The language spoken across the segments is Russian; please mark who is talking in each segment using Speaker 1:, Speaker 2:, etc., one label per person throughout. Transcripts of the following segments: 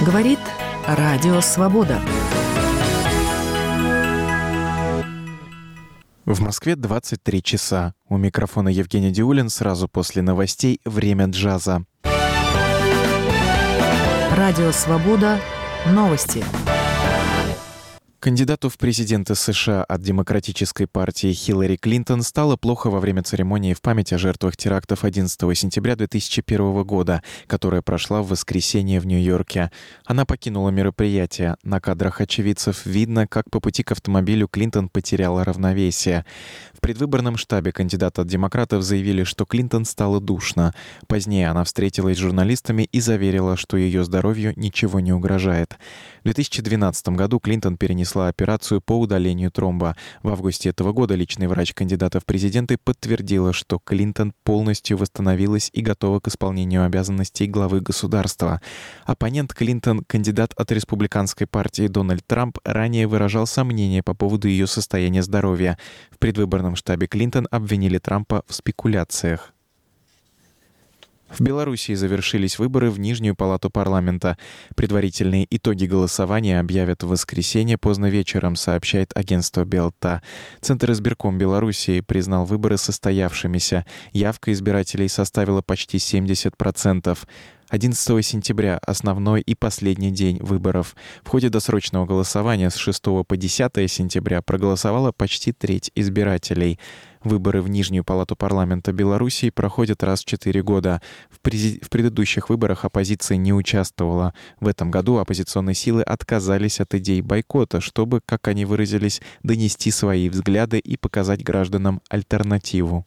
Speaker 1: Говорит Радио Свобода.
Speaker 2: В Москве 23 часа. У микрофона Евгений Диулин. Сразу после новостей «Время джаза».
Speaker 1: Радио Свобода. Новости.
Speaker 2: Кандидату в президенты США от Демократической партии Хиллари Клинтон стало плохо во время церемонии в память о жертвах терактов 11 сентября 2001 года, которая прошла в воскресенье в Нью-Йорке. Она покинула мероприятие. На кадрах очевидцев видно, как по пути к автомобилю Клинтон потеряла равновесие. В предвыборном штабе кандидата от демократов заявили, что Клинтон стало душно. Позднее она встретилась с журналистами и заверила, что ее здоровью ничего не угрожает. В 2012 году Клинтон перенесла операцию по удалению тромба. В августе этого года личный врач кандидата в президенты подтвердила, что Клинтон полностью восстановилась и готова к исполнению обязанностей главы государства. Оппонент Клинтон, кандидат от республиканской партии Дональд Трамп, ранее выражал сомнения по поводу ее состояния здоровья. В предвыборном штабе Клинтон обвинили Трампа в спекуляциях. В Белоруссии завершились выборы в Нижнюю палату парламента. Предварительные итоги голосования объявят в воскресенье поздно вечером, сообщает агентство Белта. Центр избирком Белоруссии признал выборы состоявшимися. Явка избирателей составила почти 70%. 11 сентября – основной и последний день выборов. В ходе досрочного голосования с 6 по 10 сентября проголосовала почти треть избирателей. Выборы в Нижнюю палату парламента Белоруссии проходят раз в 4 года. В предыдущих выборах оппозиция не участвовала. В этом году оппозиционные силы отказались от идей бойкота, чтобы, как они выразились, донести свои взгляды и показать гражданам альтернативу.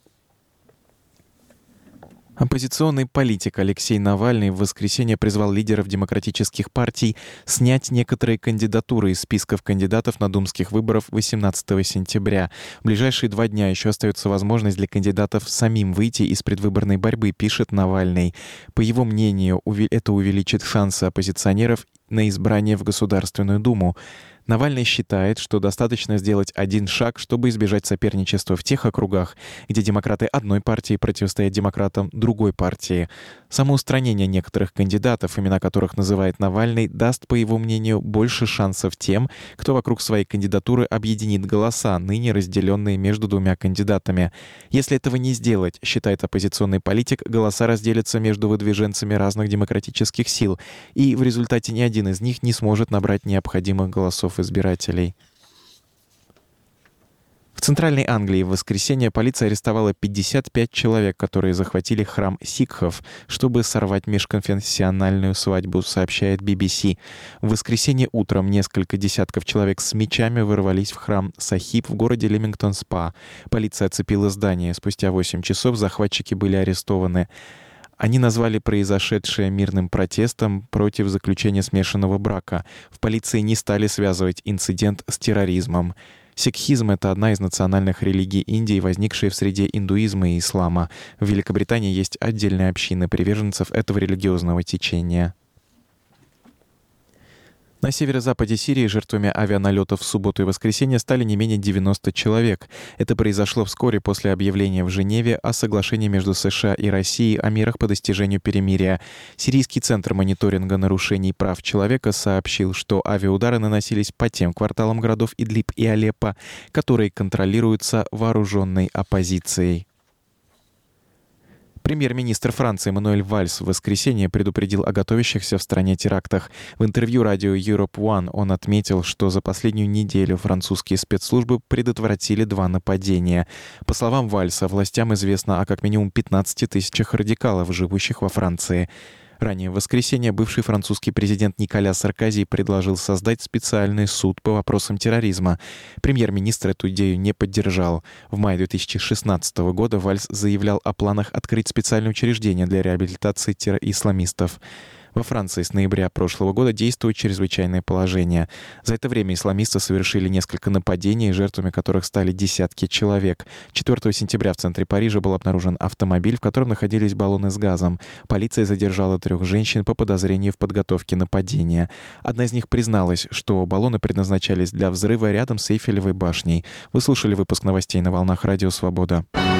Speaker 2: Оппозиционный политик Алексей Навальный в воскресенье призвал лидеров демократических партий снять некоторые кандидатуры из списков кандидатов на думских выборах 18 сентября. В ближайшие 2 дня еще остается возможность для кандидатов самим выйти из предвыборной борьбы, пишет Навальный. По его мнению, это увеличит шансы оппозиционеров на избрание в Государственную Думу. Навальный считает, что достаточно сделать один шаг, чтобы избежать соперничества в тех округах, где демократы одной партии противостоят демократам другой партии. Самоустранение некоторых кандидатов, имена которых называет Навальный, даст, по его мнению, больше шансов тем, кто вокруг своей кандидатуры объединит голоса, ныне разделенные между двумя кандидатами. Если этого не сделать, считает оппозиционный политик, голоса разделятся между выдвиженцами разных демократических сил, и в результате ни один из них не сможет набрать необходимых голосов избирателей. В Центральной Англии в воскресенье полиция арестовала 55 человек, которые захватили храм сикхов, чтобы сорвать межконфессиональную свадьбу, сообщает BBC. В воскресенье утром несколько десятков человек с мечами ворвались в храм Сахиб в городе Лемингтон-Спа. Полиция оцепила здание. Спустя 8 часов захватчики были арестованы. Они назвали произошедшее мирным протестом против заключения смешанного брака. В полиции не стали связывать инцидент с терроризмом. Сикхизм — это одна из национальных религий Индии, возникшая в среде индуизма и ислама. В Великобритании есть отдельные общины приверженцев этого религиозного течения. На северо-западе Сирии жертвами авианалетов в субботу и воскресенье стали не менее 90 человек. Это произошло вскоре после объявления в Женеве о соглашении между США и Россией о мерах по достижению перемирия. Сирийский центр мониторинга нарушений прав человека сообщил, что авиаудары наносились по тем кварталам городов Идлиб и Алеппо, которые контролируются вооруженной оппозицией. Премьер-министр Франции Мануэль Вальс в воскресенье предупредил о готовящихся в стране терактах. В интервью радио Europe One он отметил, что за последнюю неделю французские спецслужбы предотвратили 2 нападения. По словам Вальса, властям известно о как минимум 15 тысячах радикалов, живущих во Франции. Ранее в воскресенье бывший французский президент Николя Саркози предложил создать специальный суд по вопросам терроризма. Премьер-министр эту идею не поддержал. В мае 2016 года Вальс заявлял о планах открыть специальное учреждение для реабилитации террористов. Во Франции с ноября прошлого года действует чрезвычайное положение. За это время исламисты совершили несколько нападений, жертвами которых стали десятки человек. 4 сентября в центре Парижа был обнаружен автомобиль, в котором находились баллоны с газом. Полиция задержала 3 женщин по подозрению в подготовке нападения. Одна из них призналась, что баллоны предназначались для взрыва рядом с Эйфелевой башней. Вы слушали выпуск новостей на волнах Радио Свобода.